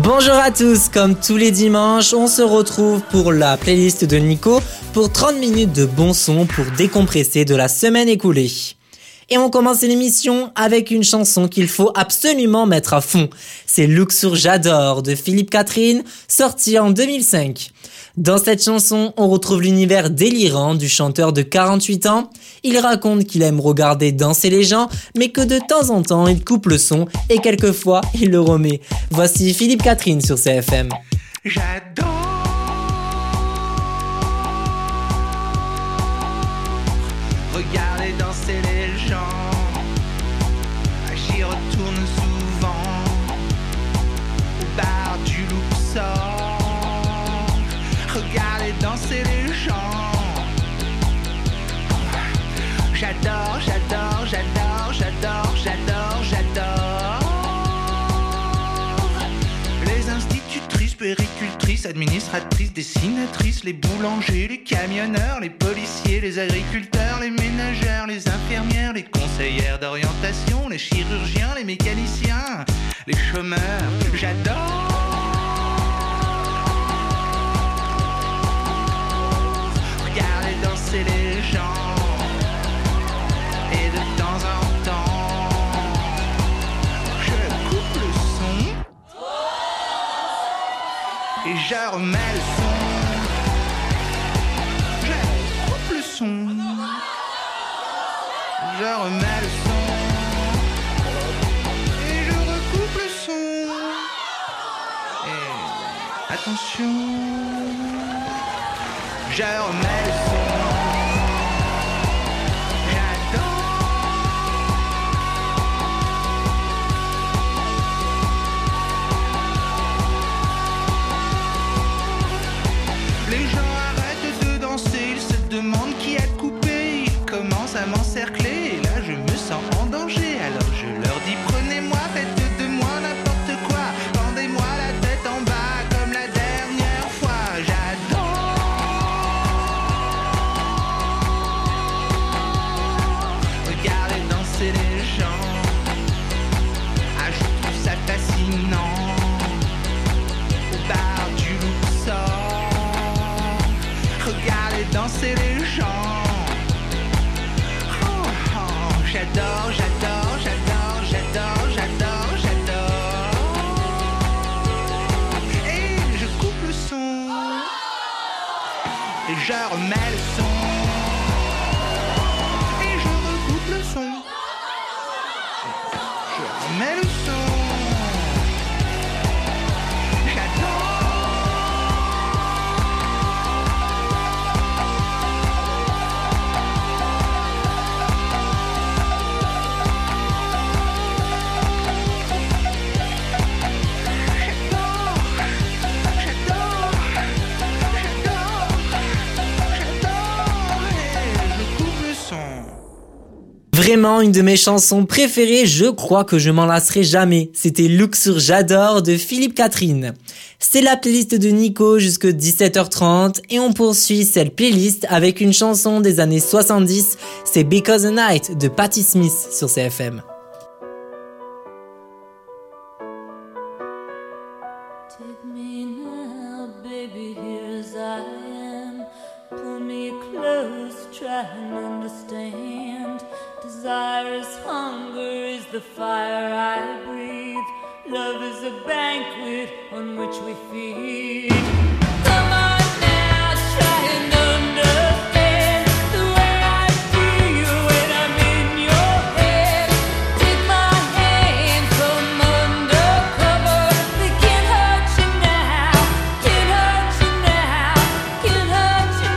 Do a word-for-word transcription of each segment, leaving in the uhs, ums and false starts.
Bonjour à tous, comme tous les dimanches, on se retrouve pour la playlist de Nico pour trente minutes de bon son pour décompresser de la semaine écoulée. Et on commence l'émission avec une chanson qu'il faut absolument mettre à fond. C'est Look sur J'adore de Philippe Catherine, sorti en deux mille cinq. Dans cette chanson, on retrouve l'univers délirant du chanteur de quarante-huit ans. Il raconte qu'il aime regarder danser les gens, mais que de temps en temps, il coupe le son et quelquefois, il le remet. Voici Philippe Catherine sur C F M. J'adore regarder danser les gens. J'y retourne souvent au bar du Luxor. Regarder danser les gens. J'adore, j'adore, j'adore, j'adore, j'adore, j'adore. Les institutrices, puéricultrices, administratrices, dessinatrices, les boulangers, les camionneurs, les policiers, les agriculteurs, les ménagères, les infirmières, les conseillères d'orientation, les chirurgiens, les mécaniciens, les chômeurs. J'adore. Regarder danser les gens. Et de temps en temps, je coupe le son et je remets le son. Je coupe le son, je remets le son et je recoupe le son. Et attention, je remets le son. Les gens arrêtent de danser, ils se demandent qui a coupé. Ils commencent à m'encercler et là je me sens en danger. Alors je leur dis prenez-moi, faites de moi n'importe quoi. Pendez-moi la tête en bas comme la dernière fois. J'adore regarder danser les gens. Ah, je trouve ça fascinant. Au bar du Luxor. Regarder danser les gens. Oh, oh, j'adore, j'adore, j'adore, j'adore, j'adore, j'adore. Et je coupe le son. Et je remets le son. Et je recoupe le son. Je remets le son. Vraiment une de mes chansons préférées, je crois que je m'en lasserai jamais. C'était Look sur J'adore de Philippe Catherine. C'est la playlist de Nico jusque dix-sept heures trente et on poursuit cette playlist avec une chanson des années soixante-dix. C'est Because the Night de Patti Smith sur C F M. Take me now, baby, here as I am. Pull me close, try and understand. Desire is hunger, is the fire I breathe. Love is a banquet on which we feed. Come on now, try and understand the way I feel when I'm in your head. Take my hand, come undercover. They can't hurt you now, can't hurt you now, can't hurt you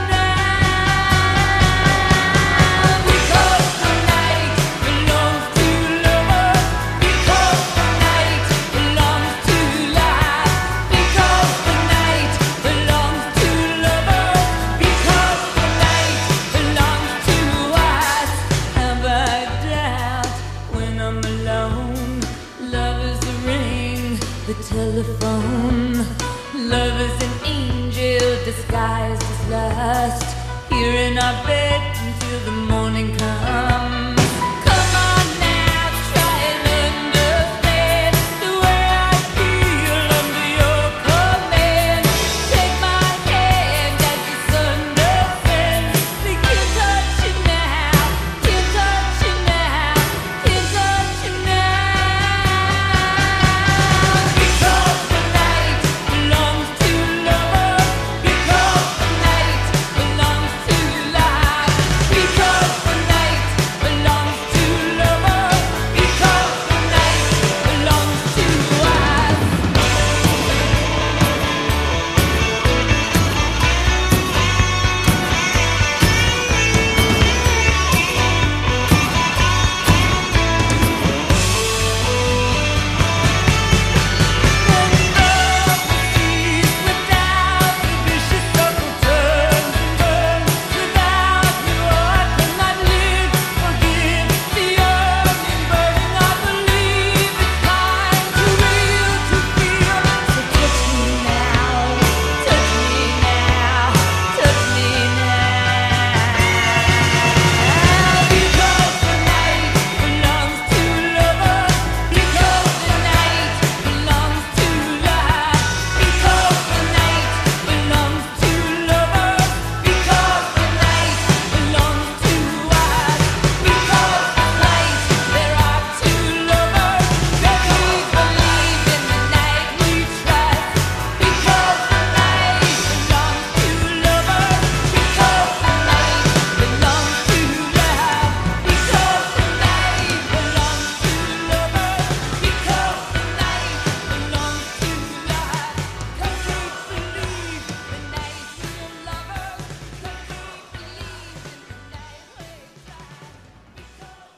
now. Because the night belongs to lovers. Because the night belongs to life. Because the night belongs to lovers. Because the night belongs to us. Have I doubt when I'm alone? Love is the ring, the telephone. Love is an angel disguised as lust. Here in our bed until the morning comes. Come on now, try and understand the way I feel under your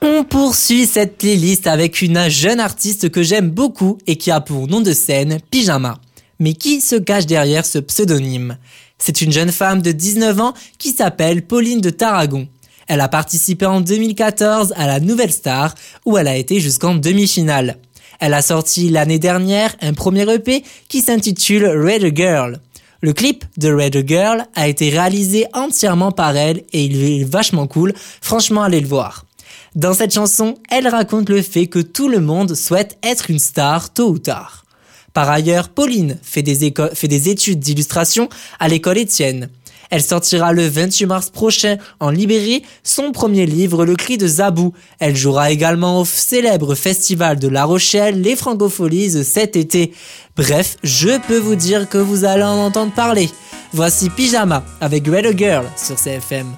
On poursuit cette playlist avec une jeune artiste que j'aime beaucoup et qui a pour nom de scène Pyjama. Mais qui se cache derrière ce pseudonyme ? C'est une jeune femme de dix-neuf ans qui s'appelle Pauline de Tarragon. Elle a participé en deux mille quatorze à la Nouvelle Star où elle a été jusqu'en demi-finale. Elle a sorti l'année dernière un premier E P qui s'intitule Red Girl. Le clip de Red Girl a été réalisé entièrement par elle et il est vachement cool, franchement allez le voir. Dans cette chanson, elle raconte le fait que tout le monde souhaite être une star tôt ou tard. Par ailleurs, Pauline fait des, éco- fait des études d'illustration à l'école Étienne. Elle sortira le vingt-huit mars prochain en librairie son premier livre, Le Cri de Zabou. Elle jouera également au célèbre festival de La Rochelle, les Francopholies, cet été. Bref, je peux vous dire que vous allez en entendre parler. Voici Pyjama avec Red Girl sur C F M.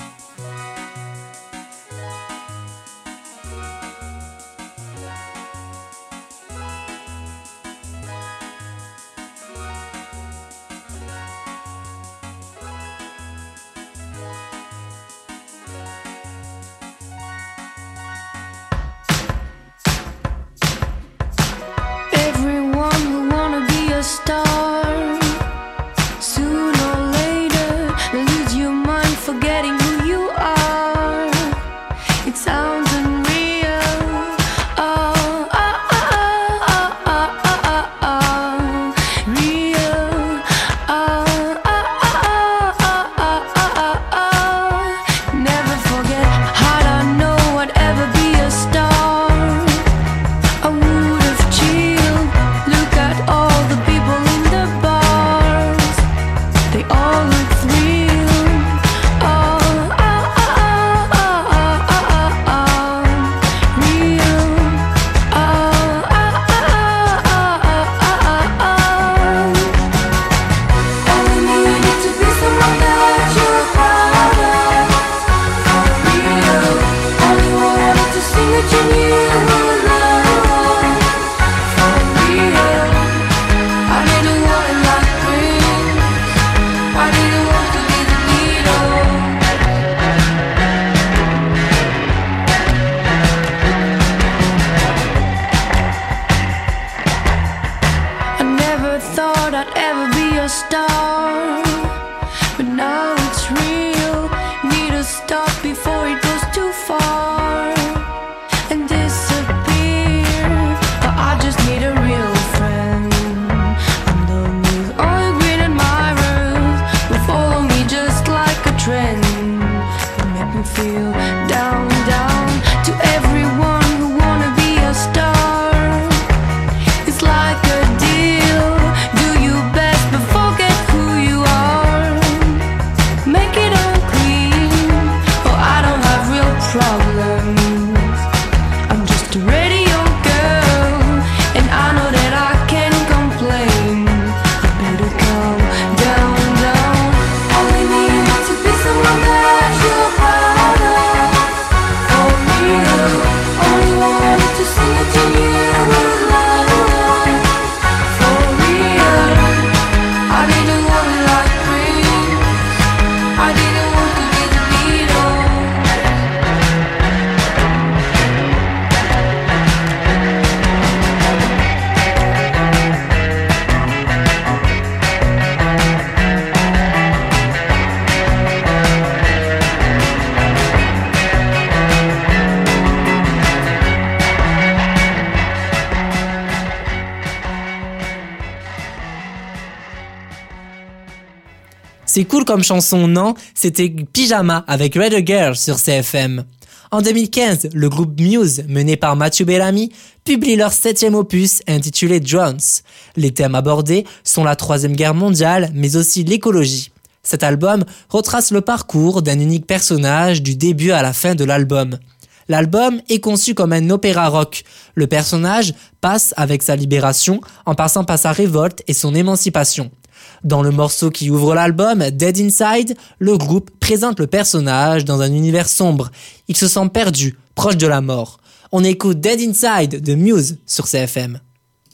C'est cool comme chanson, non ? C'était Pyjama avec Red Girl sur C F M. En deux mille quinze, le groupe Muse, mené par Matthew Bellamy, publie leur septième opus intitulé Drones. Les thèmes abordés sont la Troisième Guerre mondiale, mais aussi l'écologie. Cet album retrace le parcours d'un unique personnage du début à la fin de l'album. L'album est conçu comme un opéra rock. Le personnage passe avec sa libération en passant par sa révolte et son émancipation. Dans le morceau qui ouvre l'album, Dead Inside, le groupe présente le personnage dans un univers sombre. Il se sent perdu, proche de la mort. On écoute Dead Inside de Muse sur C F M.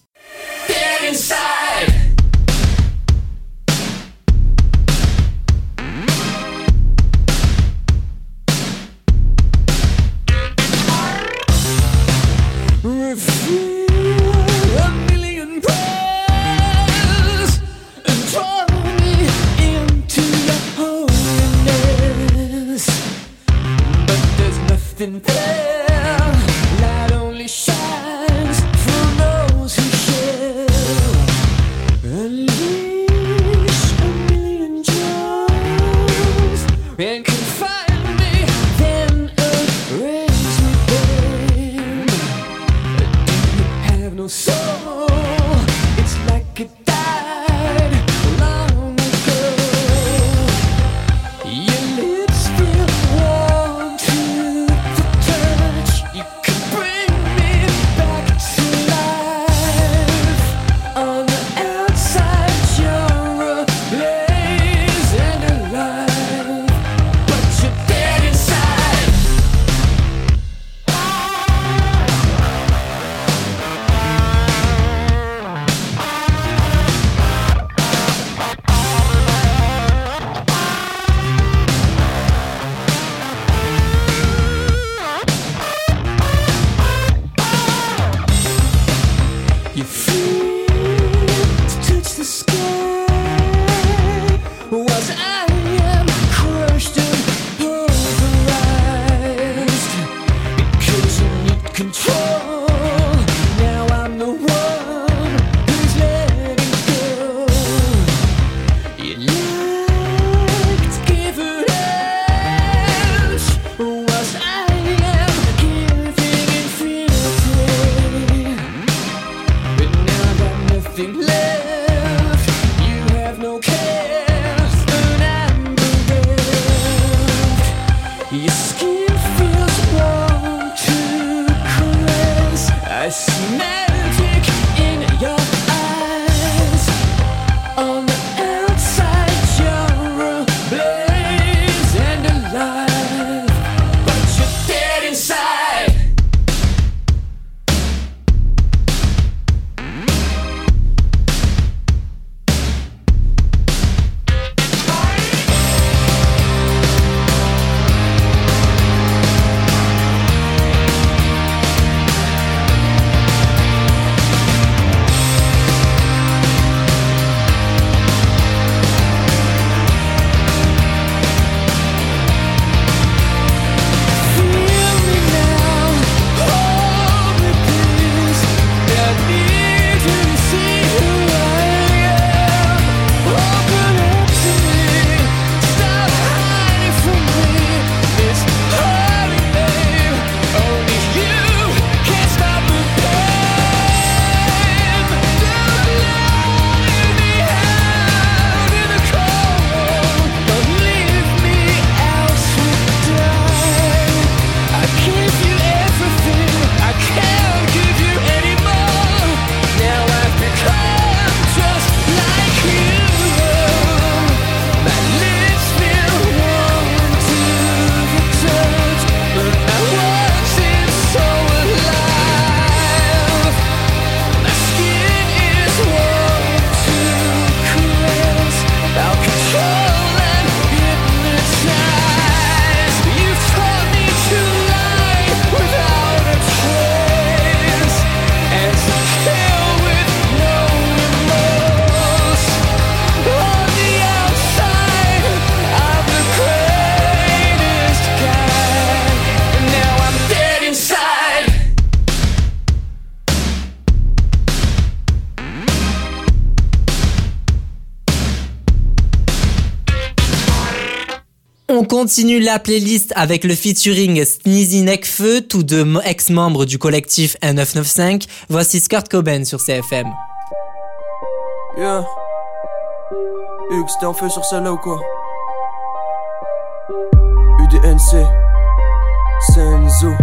Dead Inside. On continue la playlist avec le featuring Sneezy Nekfeu, tous deux ex-membres du collectif un neuf neuf cinq. Voici Kurt Cobain sur C F M. Yeah. Hugues, t'es en feu sur celle-là ou quoi? U D N C Senzo.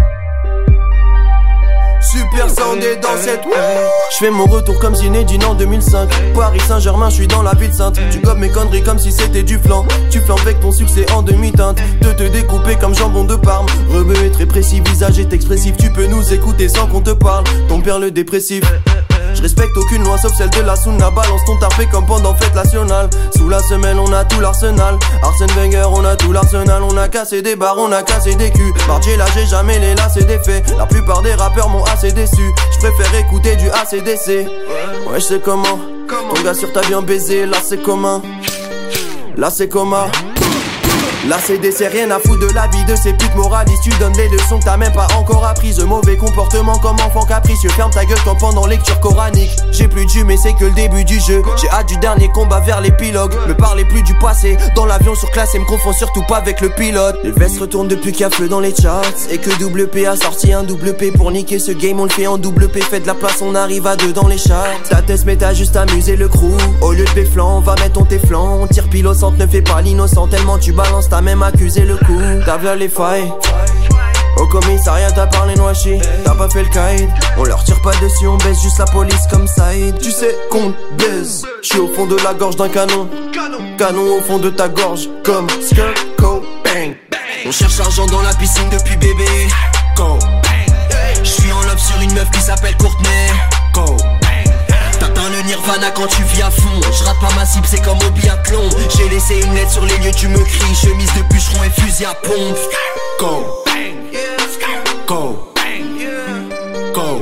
Super soundé dans cette. Je fais mon retour comme Zinedine en deux mille cinq. Paris Saint-Germain, je suis dans la ville sainte. Tu gobes mes conneries comme si c'était du flan. Tu flanques avec ton succès en demi-teinte. De te découper comme jambon de Parme. Rebeu est très précis, visage est expressif. Tu peux nous écouter sans qu'on te parle. Ton père le dépressif. Je respecte aucune loi sauf celle de la Sunna. Balance ton tarpé comme pendant fête nationale. Sous la semelle on a tout l'arsenal. Arsène Wenger on a tout l'arsenal. On a cassé des barres, on a cassé des culs. Mardier là j'ai jamais les lacets des faits. La plupart des rappeurs m'ont assez déçu. Je préfère écouter du A C D C. Ouais je sais comment. Ton gars sur ta bien baisé. Là c'est commun. Là c'est commun. Là c'est des c'est rien à foutre de la vie de ces putes moralistes. Tu donnes des leçons que t'as même pas encore apprises. Mauvais comportement comme enfant capricieux. Ferme ta gueule comme pendant lecture coranique. J'ai plus de jus mais c'est que le début du jeu. J'ai hâte du dernier combat vers l'épilogue. Me parlez plus du passé. Dans l'avion surclassé, me confond surtout pas avec le pilote. Les vestes retournent depuis qu'il y a feu dans les charts. Et que double P a sorti un double P pour niquer ce game. On le fait en double P, fait de la place, on arrive à deux dans les charts. Ta tête mais t'as juste amusé le crew. Au lieu de béflan, on va mettre ton téflan. On tire pile au centre, ne fais pas l'innocent. Tellement tu balances, t'as même accusé le coup. T'as vu les failles. Au commissariat t'as parlé noachi. T'as pas fait le caïd. On leur tire pas dessus, on baisse juste la police comme Saïd. Tu sais qu'on baise. J'suis au fond de la gorge d'un canon. Canon au fond de ta gorge comme Skirt Cobain. On cherche l'argent dans la piscine depuis bébé. Go. J'suis en love sur une meuf qui s'appelle Courtney. Go. T'atteins le nirvana quand tu vis à fond. J'rate pas ma cible, c'est comme au biathlon. J'ai laissé une lettre sur les lieux, tu me cries. Chemise de bûcheron et fusil à pompe. Go. Go. Go.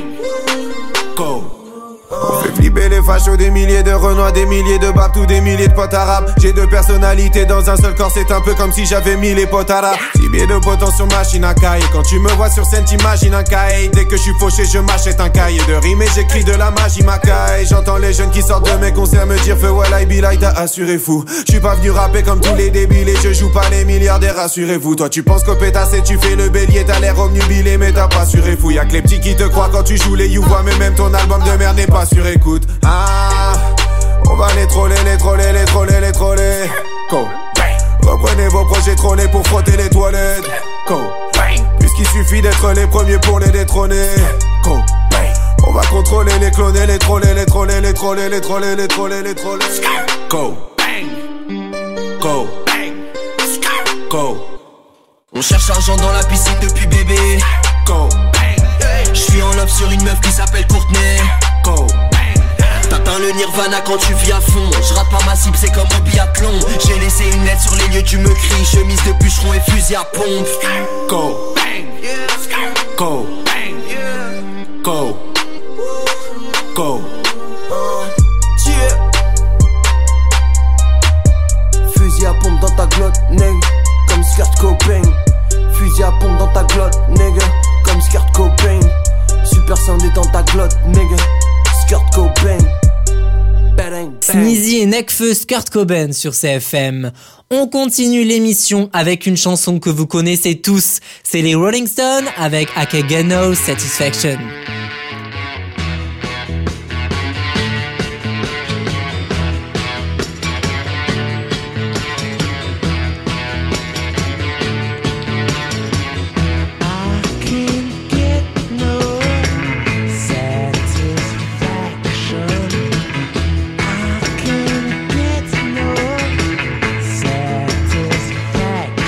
Go. On fait flipper les fachos, des milliers de renois, des milliers de babs, tous des milliers de potes arabes. J'ai deux personnalités dans un seul corps, c'est un peu comme si j'avais mis les potes arabes. Six pieds de potence sur machine à caille. Quand tu me vois sur scène, t'imagines un caille. Dès que je suis fauché, je m'achète un cahier de rime et j'écris de la magie ma caille. J'entends les jeunes qui sortent de mes concerts me dire feu well I be like t'as assuré fou. Je suis pas venu rapper comme tous les débiles et je joue pas les milliardaires, rassurez-vous. Toi tu penses qu'au pétassé tu fais le bélier, t'as l'air obnubilé mais t'as pas assuré fou. Y'a que les petits qui te croient quand tu joues les you-voix, mais même ton album de merde n'est pas sur écoute. Ah, on va les troller, les troller, les troller, les troller. Go. Reprenez vos projets trollés pour frotter les toilettes. Go. Puisqu'il suffit d'être les premiers pour les détrôner. Go. On va contrôler les cloner, les troller, les troller, les troller, les troller, les troller, les troller. Go. Go. Go. On cherche l'argent dans la piscine depuis bébé. Go. J'suis en love sur une meuf qui s'appelle Courtney. Go. T'atteins le nirvana quand tu vis à fond. J'rate pas ma cible, c'est comme au biathlon. J'ai laissé une lettre sur les lieux, tu me cries. Chemise de bûcheron et fusil à pompe. Go. Go. Go. Go. Yeah. Fusil à pompe dans ta glotte, nègre, comme Kurt Cobain. Fusil à pompe dans ta glotte, nègre, comme Kurt Cobain. Super soundé dans ta glotte, nègre, Kurt Cobain. Sneezy et Nekfeu, Kurt Cobain sur C F M. On continue l'émission avec une chanson que vous connaissez tous. C'est les Rolling Stones avec I Can Get No Satisfaction.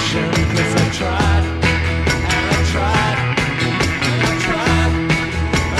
Tried, and I tried, I tried.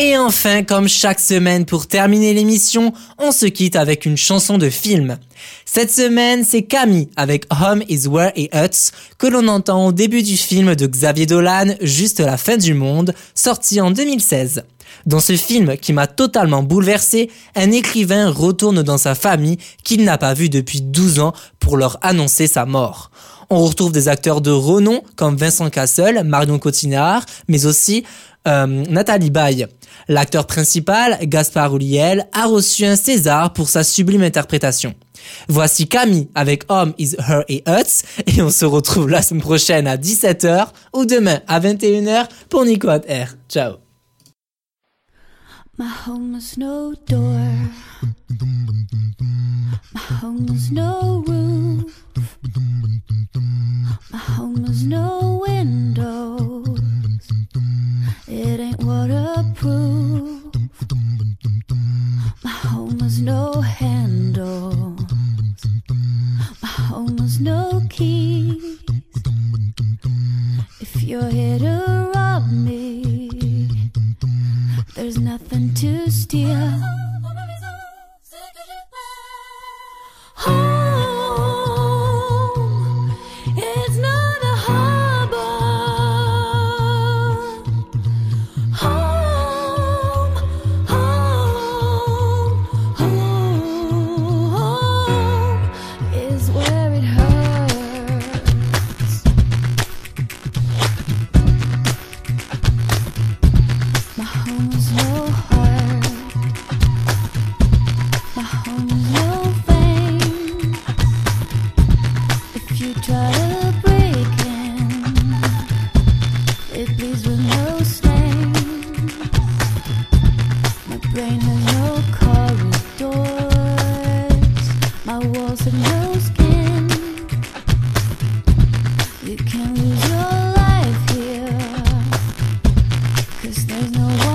Et enfin, comme chaque semaine pour terminer l'émission, on se quitte avec une chanson de film. Cette semaine, c'est Camille avec Home is Where It Hurts que l'on entend au début du film de Xavier Dolan, Juste la fin du monde, sorti en deux mille seize. Dans ce film qui m'a totalement bouleversé, un écrivain retourne dans sa famille qu'il n'a pas vue depuis douze ans pour leur annoncer sa mort. On retrouve des acteurs de renom comme Vincent Cassel, Marion Cotillard, mais aussi euh, Nathalie Baye. L'acteur principal, Gaspard Ulliel, a reçu un César pour sa sublime interprétation. Voici Camille avec Home is Where It Hurts et on se retrouve la semaine prochaine à dix-sept heures ou demain à vingt et une heures pour Nico at Air. Ciao. My home has no door. My home has no roof. My home has no window. It ain't waterproof. My home has no handle. My home has no key. If you're here to rob me, there's nothing to steal. Home is not a harbor. Home, home, home is where it hurts. My home is no heart. My home is no fame. If you try to break in, it bleeds with no stain. My brain has no corridors. My walls have no skin. You can lose your life here, 'cause there's no one